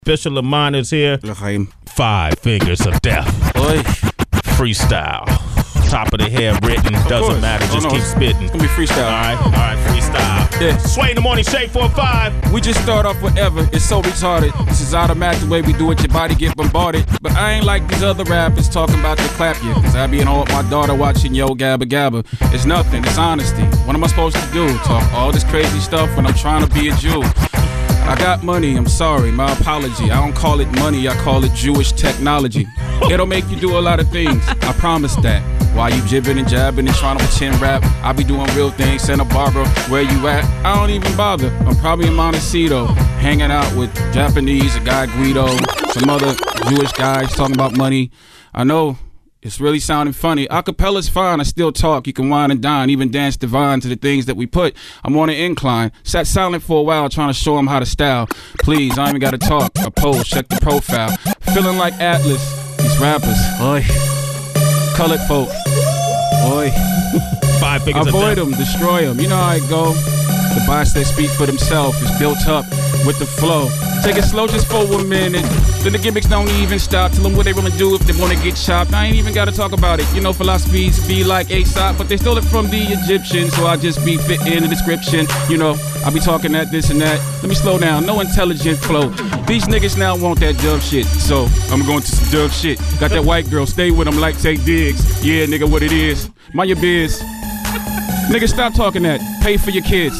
Bishop Lamont is here. 5 Fingers of Death. Oi. Freestyle. Top of the head written. Doesn't matter. Just keep spitting. It's gonna be freestyle. All right, freestyle. Yeah. Sway in the morning, Shade 4-5. We just start off whatever. It's so retarded. This is automatic the way we do it. Your body get bombarded. But I ain't like these other rappers talking about to clap you. Cause I be in home with my daughter watching Yo Gabba Gabba. It's nothing. It's honesty. What am I supposed to do? Talk all this crazy stuff when I'm trying to be a Jew. I got money, I'm sorry, my apology. I don't call it money, I call it Jewish technology. It'll make you do a lot of things, I promise that. While you jibbing and jabbing and trying to pretend rap, I be doing real things. Santa Barbara, where you at? I don't even bother. I'm probably in Montecito, hanging out with Japanese, a guy Guido, some other Jewish guys talking about money. I know. It's really sounding funny. Acapella's fine, I still talk. You can wine and dine, even dance divine to the things that we put. I'm on an incline. Sat silent for a while trying to show them how to style. Please, I ain't even gotta talk. I pose, check the profile. Feeling like Atlas. These rappers, oi. Colored folk, oi. 5 Fingers of Death. Avoid them, destroy them. You know how it go. The bias they speak for themselves is built up with the flow. Take it slow just for a minute. Then the gimmicks don't even stop. Tell them what they wanna do if they wanna get chopped. I ain't even gotta talk about it. You know, philosophies be like Aesop, but they stole it from the Egyptians. So I just be fit in the description. You know, I be talking that, this and that. Let me slow down, no intelligent flow. These niggas now want that dumb shit. So I'm going to some dumb shit. Got that white girl, stay with them like take digs. Yeah, nigga, what it is. Mind your biz. Nigga, stop talking that. Pay for your kids.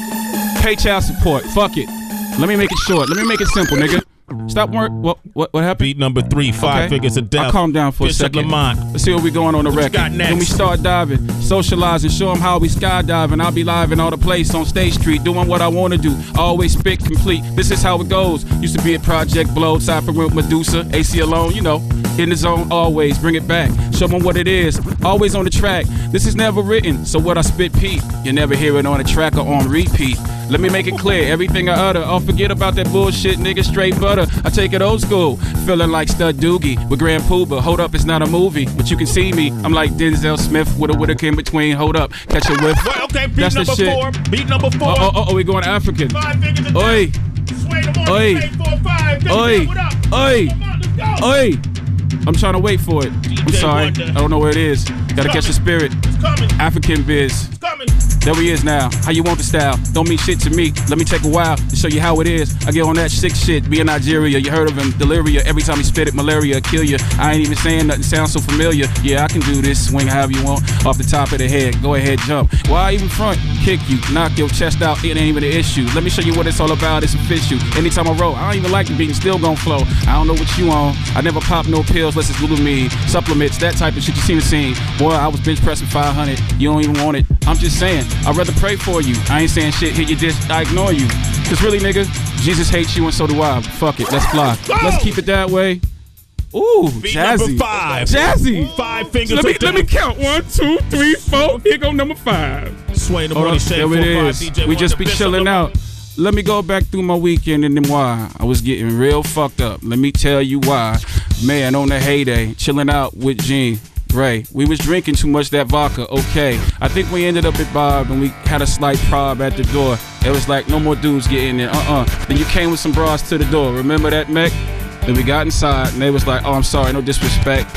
Pay child support. Fuck it. Let me make it short. Let me make it simple, nigga. Stop work. What happened? Beat number 3, 5 Fingers of Death. I'll calm down for a second. Lamont. Let's see what we going on the record. Got next? When we start diving, socializing, show them how we skydiving. I'll be live in all the place on State Street, doing what I want to do. Always spit complete. This is how it goes. Used to be at Project Blow, cyphering with Medusa, AC alone, you know. In the zone, always bring it back. Show them what it is. Always on the track. This is never written, so what I spit Pete. You never hear it on a track or on repeat. Let me make it clear, everything I utter. I'll forget about that bullshit, nigga, straight butter. I take it old school, feeling like Stud Doogie with Grand Pooba. Hold up, it's not a movie, but you can see me. I'm like Denzel Smith with a Whittaker in between. Hold up, catch a whiff. Well, okay, beat That's number 4. Beat number 4. Oh, we going African. 5 Fingers of Oi. Death. Sway the morning, Oi. Shade 4-5. Oi. What up? Oi. Come on, let's go. Oi. I'm trying to wait for it. I'm sorry, I don't know where it is. Gotta catch the spirit. It's coming. African biz. It's coming. There he is now. How you want the style? Don't mean shit to me. Let me take a while to show you how it is. I get on that sick shit. Be in Nigeria. You heard of him. Deliria. Every time he spit it, malaria kill you. I ain't even saying nothing. Sounds so familiar. Yeah, I can do this. Swing however you want. Off the top of the head. Go ahead, jump. Why even front? Kick you. Knock your chest out. It ain't even an issue. Let me show you what it's all about. It's official. Anytime I roll, I don't even like the beat. And still gon' flow. I don't know what you on. I never pop no pills unless it's glutamine. Supplements. That type of shit you seen the scene. Boy, I was bench pressing 500. You don't even want it. I'm just saying. I'd rather pray for you. I ain't saying shit, hit your dish, I ignore you. Cause really, nigga, Jesus hates you and so do I. Fuck it, let's fly. Let's keep it that way. Ooh, Beat jazzy. number 5. Jazzy. 5 Fingers Let of Death. me count. 1, 2, 3, 4. Here go number 5. Sway in the Hold morning, up, Shade there it 4-5. is. DJ We just Wonder, be Bishop chilling Lamont. out. Let me go back through my weekend and then why. I was getting real fucked up. Let me tell you why. Man, on the heyday, chilling out with Gene. Ray, we was drinking too much that vodka, okay. I think we ended up at Bob and we had a slight prob at the door. It was like, no more dudes get in there, Then you came with some bras to the door, remember that, Mech? Then we got inside and they was like, oh, I'm sorry, no disrespect.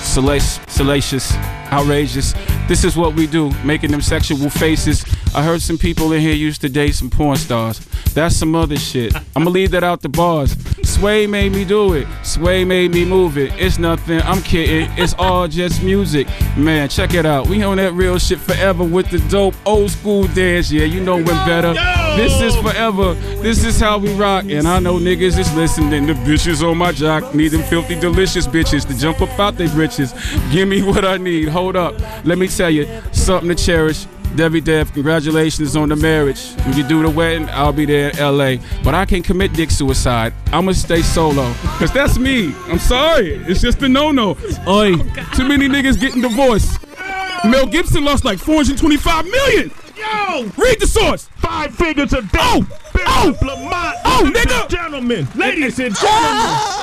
Salacious, outrageous. This is what we do, making them sexual faces. I heard some people in here used to date some porn stars. That's some other shit. I'ma leave that out the bars. Sway made me do it. Sway made me move it. It's nothing, I'm kidding. It's all just music. Man, check it out. We on that real shit forever with the dope old school dance. Yeah, you know when better. This is forever. This is how we rock. And I know niggas is listening. The bitches on my jock need them filthy delicious bitches to jump up out they britches. Give me what I need. Hold up. Let me tell you, something to cherish. Debbie Dev, congratulations on the marriage. When you do the wedding, I'll be there in LA. But I can't commit dick suicide. I'ma stay solo. Cause that's me. I'm sorry. It's just a no-no. Oi, too many niggas getting divorced. Mel Gibson lost like $425 million. Yo! Read the source. 5 Fingers of Death. Oh! Bishop Lamont. Oh, Ladies nigga! and gentlemen. Ladies and gentlemen.